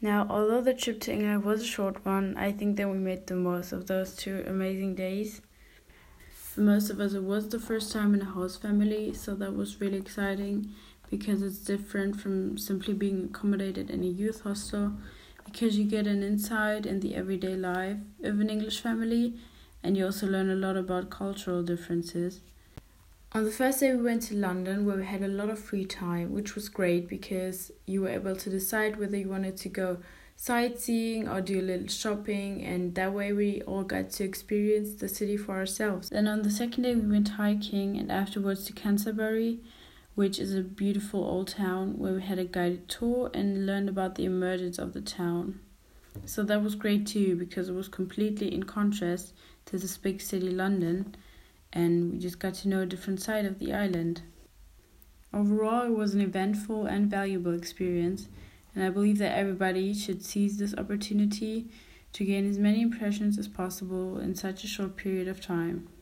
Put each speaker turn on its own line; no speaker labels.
Now, although the trip to England was a short one, I think that we made the most of those 2 amazing days. For most of us, it was the first time in a host family, so that was really exciting because it's different from simply being accommodated in a youth hostel, because you get an insight in the everyday life of an English family, and you also learn a lot about cultural differences. On the first day, we went to London, where we had a lot of free time, which was great because you were able to decide whether you wanted to go sightseeing or do a little shopping, and that way we all got to experience the city for ourselves. Then on the second day, we went hiking and afterwards to Canterbury, which is a beautiful old town where we had a guided tour and learned about the emergence of the town. So that was great too, because it was completely in contrast to this big city London, and we just got to know a different side of the island. Overall, it was an eventful and valuable experience, and I believe that everybody should seize this opportunity to gain as many impressions as possible in such a short period of time.